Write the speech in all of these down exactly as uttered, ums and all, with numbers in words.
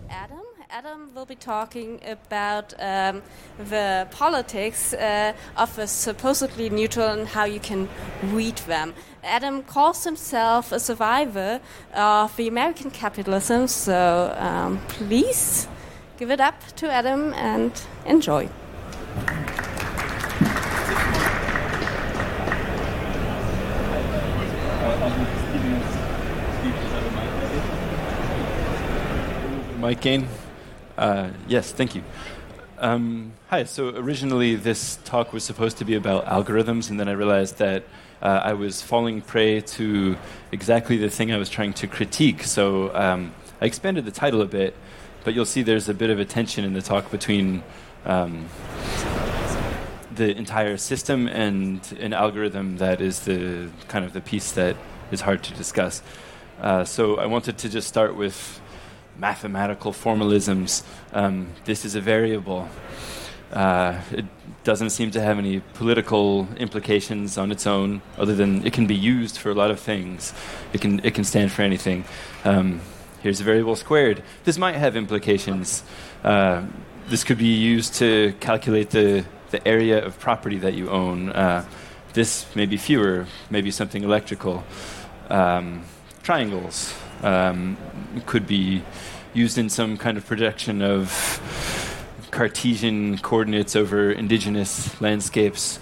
Adam. Adam will be talking about um, the politics uh, of a supposedly neutral and how you can read them. Adam calls himself a survivor of the American capitalism, so um, please give it up to Adam and enjoy. Mike Gain. Uh, yes, thank you. Um, hi, so originally this talk was supposed to be about algorithms, and then I realized that uh, I was falling prey to exactly the thing I was trying to critique. So um, I expanded the title a bit, but you'll see there's a bit of a tension in the talk between um, the entire system and an algorithm that is the kind of the piece that is hard to discuss. Uh, so I wanted to just start with mathematical formalisms. Um, this is a variable. Uh, it doesn't seem to have any political implications on its own, other than it can be used for a lot of things. It can it can stand for anything. Um, here's a variable squared. This might have implications. Uh, this could be used to calculate the the area of property that you own. Uh, this may be fewer, maybe something electrical. Um, triangles um, could be used in some kind of projection of Cartesian coordinates over indigenous landscapes.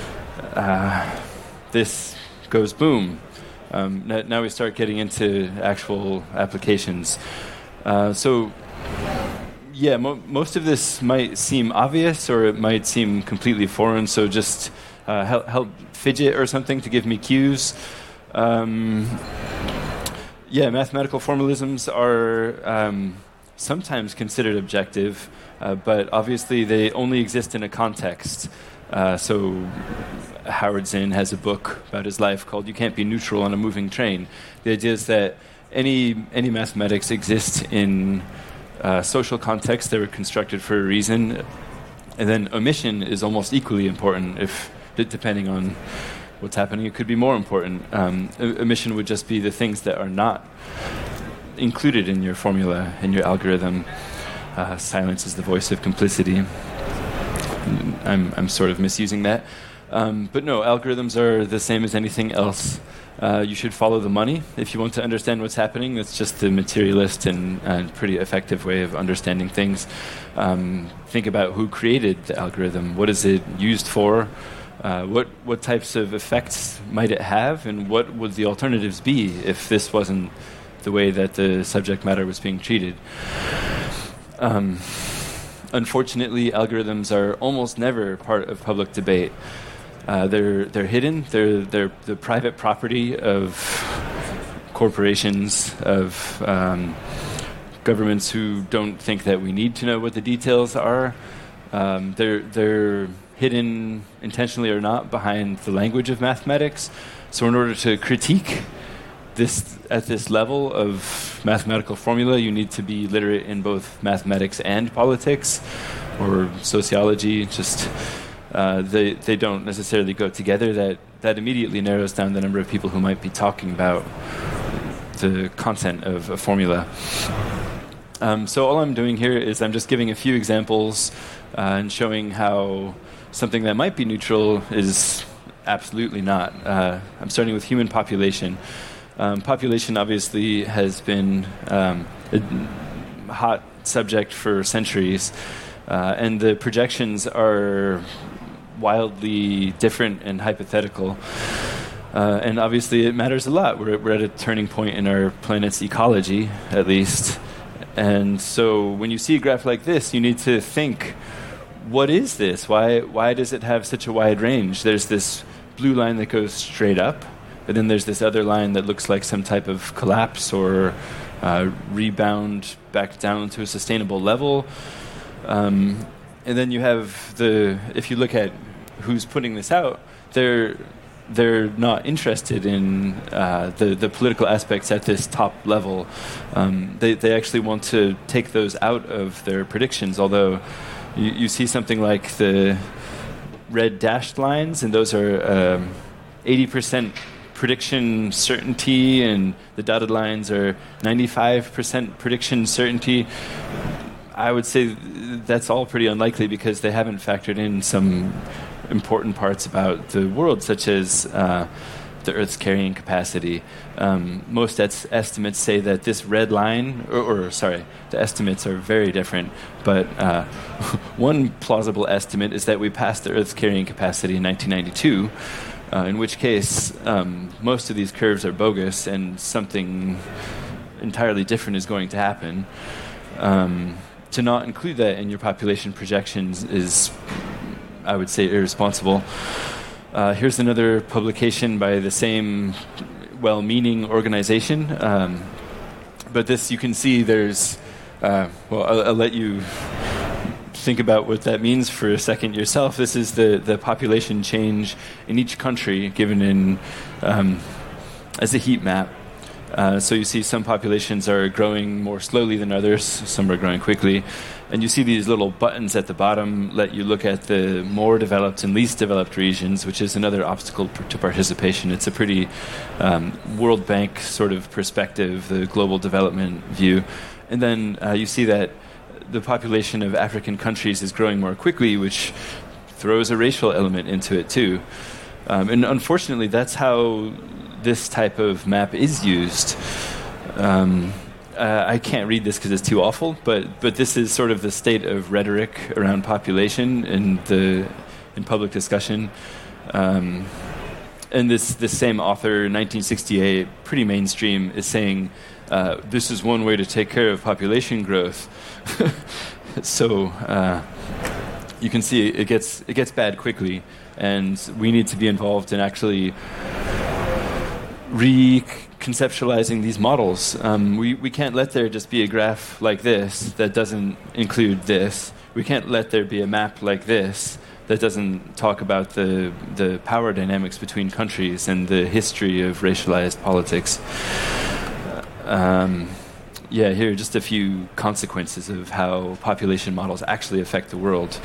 Uh, this goes boom. Um, n- now we start getting into actual applications. Uh, so, yeah, mo- most of this might seem obvious, or it might seem completely foreign, so just uh, help, help fidget or something to give me cues. Um, Yeah, mathematical formalisms are um, sometimes considered objective, uh, but obviously they only exist in a context. Uh, so Howard Zinn has a book about his life called You Can't Be Neutral on a Moving Train. The idea is that any any mathematics exist in uh, social contexts that were constructed for a reason, and then omission is almost equally important, if depending on what's happening. It could be more important. Um, omission would just be the things that are not included in your formula, in your algorithm. Uh, silence is the voice of complicity. I'm, I'm sort of misusing that. Um, but no, algorithms are the same as anything else. Uh, you should follow the money if you want to understand what's happening. That's just the materialist and, and pretty effective way of understanding things. Um, think about who created the algorithm. What is it used for? Uh, what what types of effects might it have, and what would the alternatives be if this wasn't the way that the subject matter was being treated? Um, unfortunately, algorithms are almost never part of public debate. Uh, they're they're hidden. They're they're the private property of corporations, of um, governments who don't think that we need to know what the details are. Um, they're they're hidden intentionally or not behind the language of mathematics. So in order to critique this at this level of mathematical formula, you need to be literate in both mathematics and politics or sociology. Just uh, they they don't necessarily go together. That that immediately narrows down the number of people who might be talking about the content of a formula. Um, so all I'm doing here is I'm just giving a few examples uh, and showing how something that might be neutral is absolutely not. Uh, I'm starting with human population. Um, population obviously has been um, a hot subject for centuries, uh, and the projections are wildly different and hypothetical. Uh, and obviously it matters a lot. We're, we're at a turning point in our planet's ecology, at least. And so when you see a graph like this, you need to think, what is this? Why why does it have such a wide range? There's this blue line that goes straight up, and then there's this other line that looks like some type of collapse or uh, rebound back down to a sustainable level. Um, and then you have the, if you look at who's putting this out, they're they're not interested in uh, the, the political aspects at this top level. Um, they, they actually want to take those out of their predictions, although you, you see something like the red dashed lines, and those are um, eighty percent prediction certainty, and the dotted lines are ninety-five percent prediction certainty. I would say that's all pretty unlikely because they haven't factored in some important parts about the world, such as uh, the Earth's carrying capacity. Um, most est- estimates say that this red line, or, or sorry, the estimates are very different, but uh, one plausible estimate is that we passed the Earth's carrying capacity in nineteen ninety-two, uh, in which case um, most of these curves are bogus and something entirely different is going to happen. Um, to not include that in your population projections is, I would say, irresponsible. Uh, here's another publication by the same well-meaning organization. Um, but this, you can see there's, uh, well, I'll, I'll let you think about what that means for a second yourself. This is the, the population change in each country given in um, as a heat map. Uh, so you see some populations are growing more slowly than others, some are growing quickly. And you see these little buttons at the bottom let you look at the more developed and least developed regions, which is another obstacle p- to participation. It's a pretty um, World Bank sort of perspective, the global development view. And then uh, you see that the population of African countries is growing more quickly, which throws a racial element into it too. Um, and unfortunately, that's how this type of map is used. Um, uh, I can't read this because it's too awful, but but this is sort of the state of rhetoric around population in the in public discussion. Um, and this this same author, nineteen sixty-eight, pretty mainstream, is saying uh, this is one way to take care of population growth. So uh, you can see it gets it gets bad quickly, and we need to be involved in actually reconceptualizing these models. Um, we, we can't let there just be a graph like this that doesn't include this. We can't let there be a map like this that doesn't talk about the the power dynamics between countries and the history of racialized politics. Um, yeah, here are just a few consequences of how population models actually affect the world.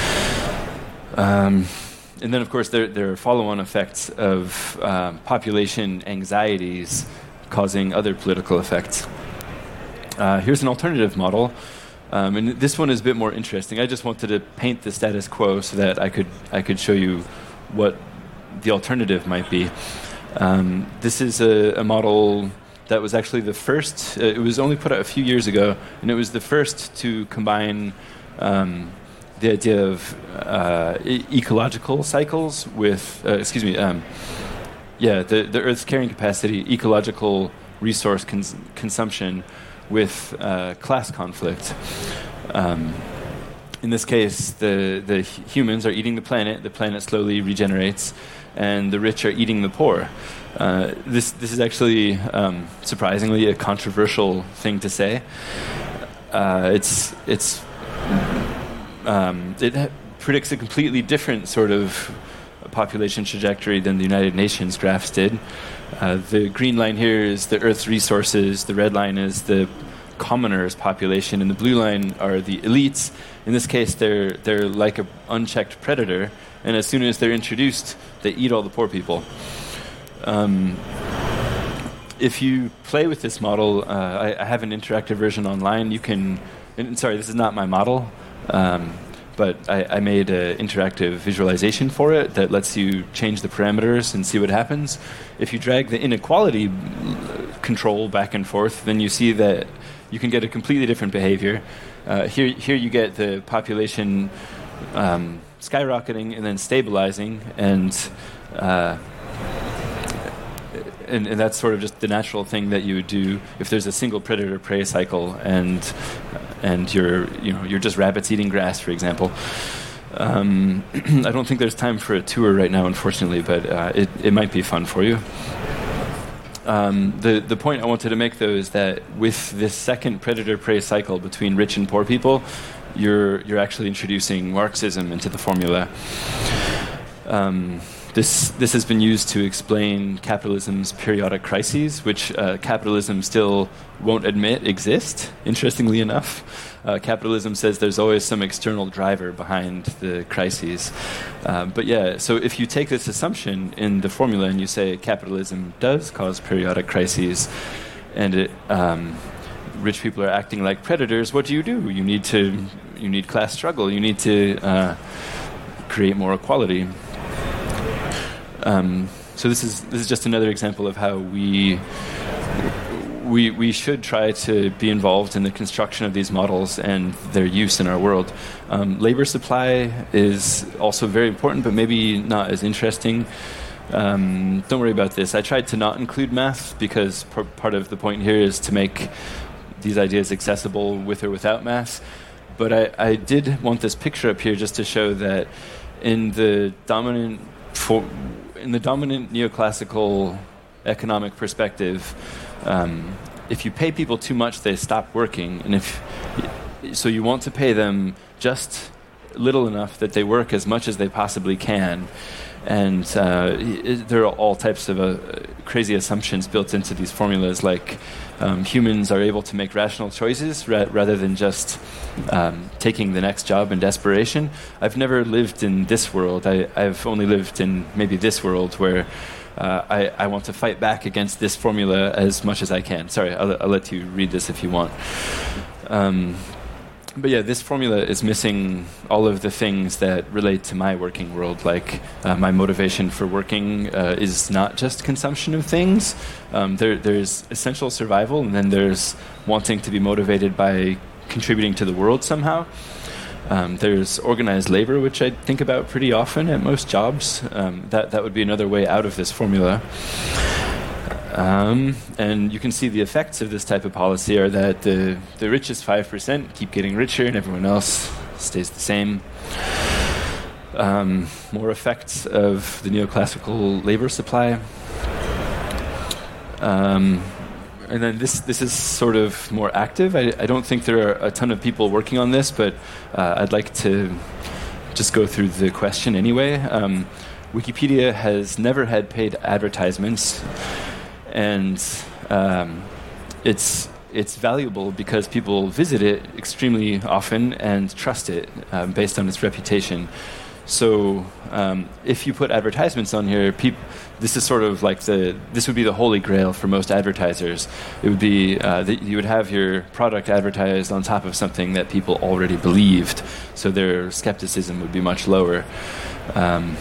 Um, And then, of course, there, there are follow-on effects of um, population anxieties causing other political effects. Uh, here's an alternative model, um, and this one is a bit more interesting. I just wanted to paint the status quo so that I could I could show you what the alternative might be. Um, this is a, a model that was actually the first. Uh, it was only put out a few years ago, and it was the first to combine Um, the idea of uh, e- ecological cycles with, uh, excuse me, um, yeah, the, the Earth's carrying capacity, ecological resource cons- consumption with uh, class conflict. Um, in this case, the, the humans are eating the planet, the planet slowly regenerates, and the rich are eating the poor. Uh, this, this is actually, um, surprisingly, a controversial thing to say. Uh, it's, it's, Um, it ha- predicts a completely different sort of population trajectory than the United Nations graphs did. Uh, the green line here is the Earth's resources, the red line is the commoners' population, and the blue line are the elites. In this case, they're they're like an unchecked predator, and as soon as they're introduced, they eat all the poor people. Um, if you play with this model, uh, I, I have an interactive version online. You can, and, sorry, this is not my model. Um, but I, I made an interactive visualization for it that lets you change the parameters and see what happens. If you drag the inequality control back and forth, then you see that you can get a completely different behavior. Uh, here, here you get the population um, skyrocketing and then stabilizing, and, uh, and and that's sort of just the natural thing that you would do if there's a single predator-prey cycle, and and you're you know you're just rabbits eating grass, for example. Um, I don't think there's time for a tour right now, unfortunately, but uh, it it might be fun for you. Um, the the point I wanted to make, though, is that with this second predator-prey cycle between rich and poor people, you're you're actually introducing Marxism into the formula. Um, this this has been used to explain capitalism's periodic crises, which uh, capitalism still won't admit exist, interestingly enough. Uh, capitalism says there's always some external driver behind the crises. Um, but yeah, so if you take this assumption in the formula and you say capitalism does cause periodic crises, and it, um, rich people are acting like predators, what do you do? You need to, you need class struggle. You need to uh, create more equality. Um, so this is this is just another example of how we we we should try to be involved in the construction of these models and their use in our world. Um, labor supply is also very important, but maybe not as interesting. Um, don't worry about this. I tried to not include math because p- part of the point here is to make these ideas accessible with or without math. But I, I did want this picture up here just to show that in the dominant for, in the dominant neoclassical economic perspective, um, if you pay people too much, they stop working, and if so, you want to pay them just little enough that they work as much as they possibly can. And uh, it, there are all types of uh, crazy assumptions built into these formulas, like um, humans are able to make rational choices ra- rather than just um, taking the next job in desperation. I've never lived in this world. I, I've only lived in maybe this world where uh, I, I want to fight back against this formula as much as I can. Sorry, I'll, I'll let you read this if you want. Um, But yeah, this formula is missing all of the things that relate to my working world. Like uh, my motivation for working uh, is not just consumption of things. Um, there, there's essential survival, and then there's wanting to be motivated by contributing to the world somehow. Um, there's organized labor, which I think about pretty often at most jobs. Um, that that would be another way out of this formula. Um, and you can see the effects of this type of policy are that the, the richest five percent keep getting richer and everyone else stays the same. Um, more effects of the neoclassical labor supply. Um, and then this this is sort of more active. I, I don't think there are a ton of people working on this, but uh, I'd like to just go through the question anyway. Um, Wikipedia has never had paid advertisements. And um, it's it's valuable because people visit it extremely often and trust it um, based on its reputation. So um, if you put advertisements on here, peop- this is sort of like the this would be the holy grail for most advertisers. It would be uh, that you would have your product advertised on top of something that people already believed, so their skepticism would be much lower. Um,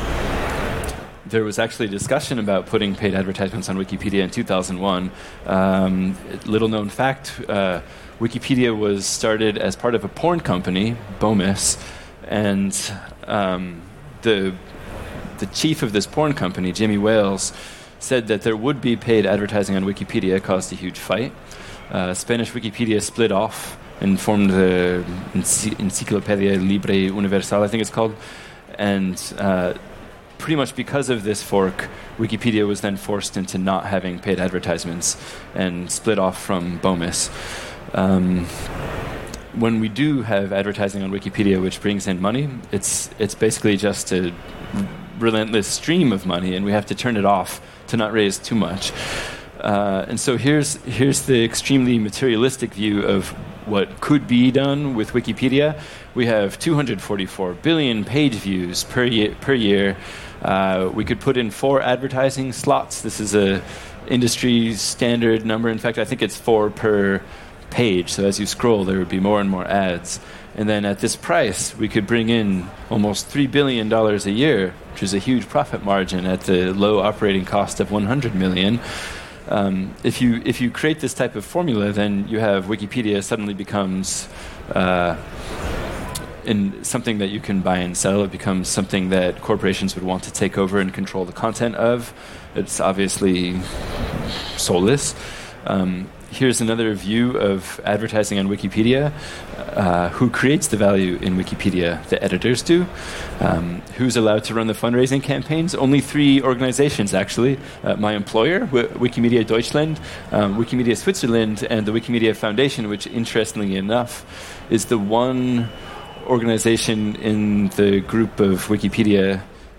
There was actually a discussion about putting paid advertisements on Wikipedia in two thousand one. Um, little known fact, uh, Wikipedia was started as part of a porn company, Bomis, and um, the the chief of this porn company, Jimmy Wales, said that there would be paid advertising on Wikipedia. It caused a huge fight. Uh, Spanish Wikipedia split off and formed the Ency- Enciclopedia Libre Universal, I think it's called, and uh, pretty much because of this fork, Wikipedia was then forced into not having paid advertisements and split off from Bomis. Um, when we do have advertising on Wikipedia, which brings in money, it's it's basically just a r- relentless stream of money, and we have to turn it off to not raise too much. Uh, and so here's here's the extremely materialistic view of what could be done with Wikipedia. We have two hundred forty-four billion page views per year. Per year. Uh, we could put in four advertising slots. This is a industry standard number. In fact, I think it's four per page. So as you scroll, there would be more and more ads. And then at this price, we could bring in almost three billion dollars a year, which is a huge profit margin at the low operating cost of one hundred million dollars. Um, if you if you create this type of formula, then you have Wikipedia suddenly becomes uh, in something that you can buy and sell. It becomes something that corporations would want to take over and control the content of. It's obviously soulless. Um, here's another view of advertising on Wikipedia. Uh, who creates the value in Wikipedia? The editors do. Um, who's allowed to run the fundraising campaigns? Only three organizations, actually. Uh, my employer, w- Wikimedia Deutschland, um, Wikimedia Switzerland, and the Wikimedia Foundation, which, interestingly enough, is the one organization in the group of Wikipedia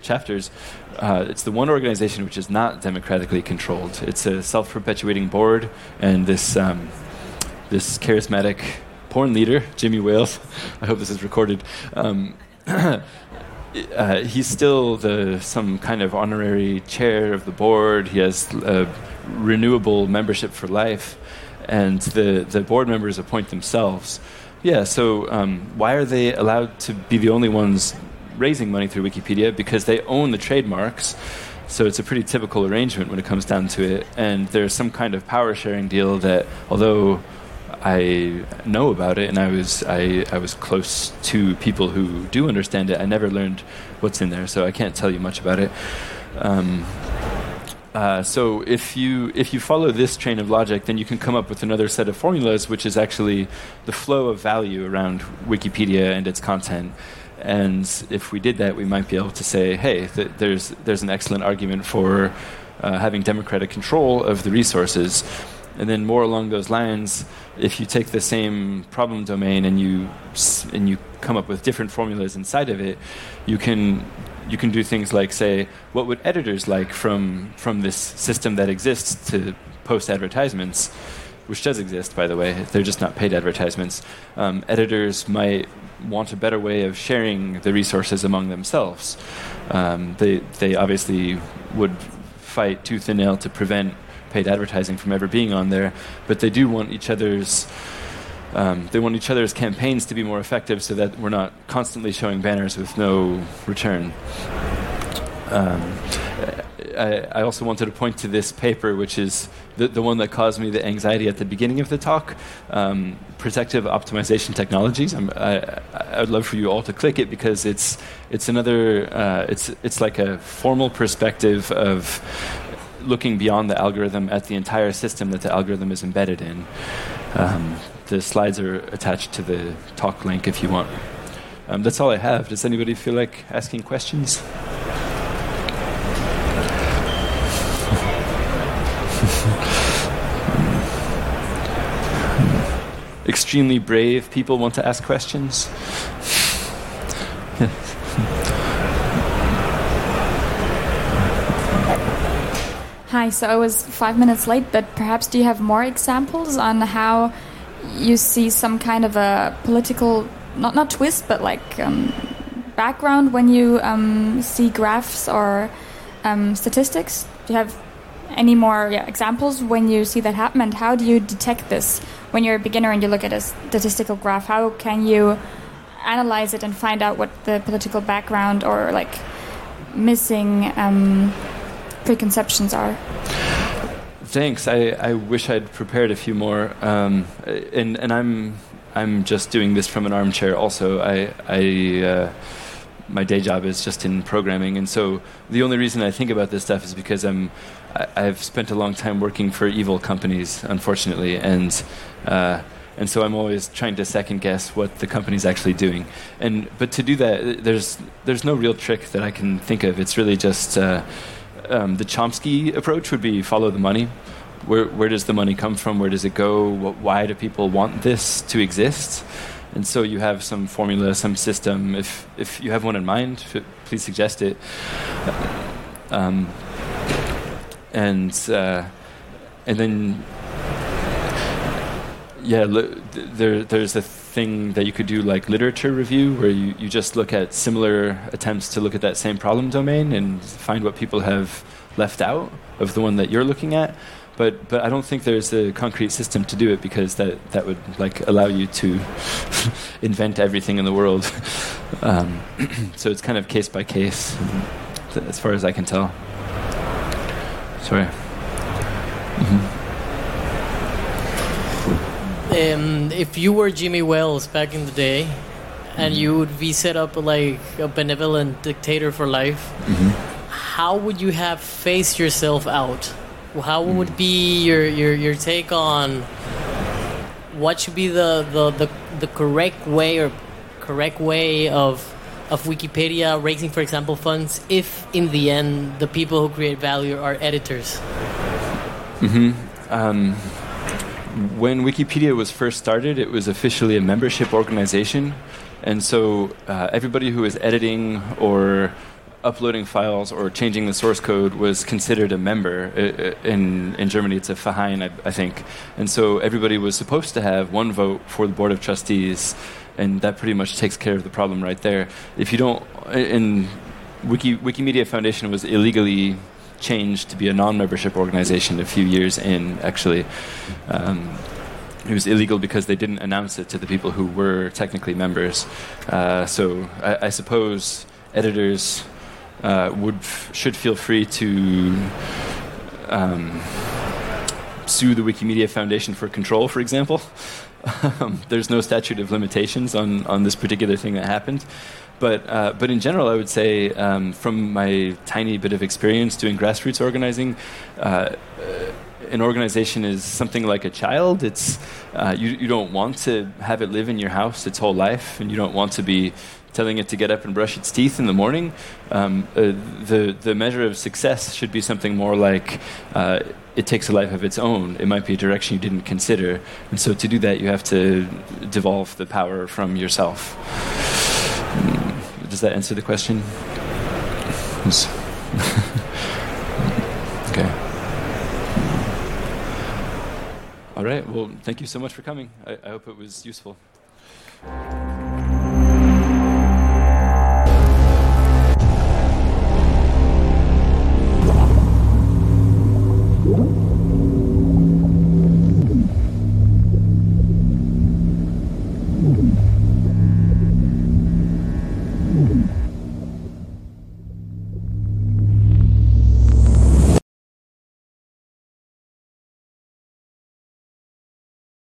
chapters, uh, it's the one organization which is not democratically controlled. It's a self-perpetuating board, and this um, this charismatic porn leader, Jimmy Wales, I hope this is recorded, um, uh, he's still the some kind of honorary chair of the board. He has a renewable membership for life, and the, the board members appoint themselves. Yeah, so um, why are they allowed to be the only ones raising money through Wikipedia? Because they own the trademarks, so it's a pretty typical arrangement when it comes down to it. And there's some kind of power-sharing deal that, although I know about it and I was I, I was close to people who do understand it, I never learned what's in there, so I can't tell you much about it. Um, Uh, so if you if you follow this train of logic, then you can come up with another set of formulas, which is actually the flow of value around Wikipedia and its content. And if we did that, we might be able to say, hey, th- there's there's an excellent argument for uh, having democratic control of the resources. And then more along those lines, if you take the same problem domain and you s- and you come up with different formulas inside of it, you can. You can do things like say, what would editors like from from this system that exists to post advertisements, which does exist, by the way. They're just not paid advertisements. Um, editors might want a better way of sharing the resources among themselves. Um, they they obviously would fight tooth and nail to prevent paid advertising from ever being on there, but they do want each other's Um, they want each other's campaigns to be more effective so that we're not constantly showing banners with no return. Um, I, I also wanted to point to this paper, which is the, the one that caused me the anxiety at the beginning of the talk, um, Protective Optimization Technologies. I'm, I, I would love for you all to click it because it's it's another, uh, it's it's like a formal perspective of looking beyond the algorithm at the entire system that the algorithm is embedded in. Um, The slides are attached to the talk link if you want. Um, that's all I have. Does anybody feel like asking questions? Extremely brave people want to ask questions. Hi, so I was five minutes late, but perhaps do you have more examples on how you see some kind of a political, not not twist, but like um, background when you um, see graphs or um, statistics? Do you have any more yeah, examples when you see that happen? And how do you detect this when you're a beginner and you look at a statistical graph? How can you analyze it and find out what the political background or like missing um, preconceptions are? Thanks. I, I wish I'd prepared a few more, um, and and I'm I'm just doing this from an armchair. Also, I I uh, my day job is just in programming, and so the only reason I think about this stuff is because I'm I, I've spent a long time working for evil companies, unfortunately, and uh, and so I'm always trying to second guess what the company's actually doing. And but to do that, there's there's no real trick that I can think of. It's really just. Uh, Um, the Chomsky approach would be follow the money. Where, where does the money come from? Where does it go? What, why do people want this to exist? And so you have some formula, some system. If if you have one in mind, f- please suggest it. Um, and uh, and then yeah, li- there there's a thing that you could do like literature review, where you, you just look at similar attempts to look at that same problem domain and find what people have left out of the one that you're looking at. But but I don't think there's a concrete system to do it, because that, that would like allow you to invent everything in the world. Um, so it's kind of case by case, as far as I can tell. Sorry. Mm-hmm. Um, if you were Jimmy Wales back in the day, and you would be set up like a benevolent dictator for life, mm-hmm. how would you have phased yourself out? How would be your, your, your take on what should be the, the, the, the correct way or correct way of of Wikipedia raising, for example, funds, if in the end the people who create value are editors? Mm-hmm. Um, when Wikipedia was first started, it was officially a membership organization, and so uh, everybody who was editing or uploading files or changing the source code was considered a member. In in Germany, it's a Verein, I, I think. And so everybody was supposed to have one vote for the Board of Trustees, and that pretty much takes care of the problem right there. If you don't... In Wiki, Wikimedia Foundation was illegally changed to be a non-membership organization a few years in, actually. Um, it was illegal because they didn't announce it to the people who were technically members. Uh, so I, I suppose editors uh, would f- should feel free to um, sue the Wikimedia Foundation for control, for example. um, there's no statute of limitations on, on this particular thing that happened. But uh, but in general, I would say um, from my tiny bit of experience doing grassroots organizing, uh, an organization is something like a child. It's uh, you, you don't want to have it live in your house its whole life, and you don't want to be telling it to get up and brush its teeth in the morning. Um, uh, the the measure of success should be something more like uh, it takes a life of its own. It might be a direction you didn't consider, and so to do that, you have to devolve the power from yourself. Does that answer the question? Okay. All right. Well, thank you so much for coming. I, I hope it was useful.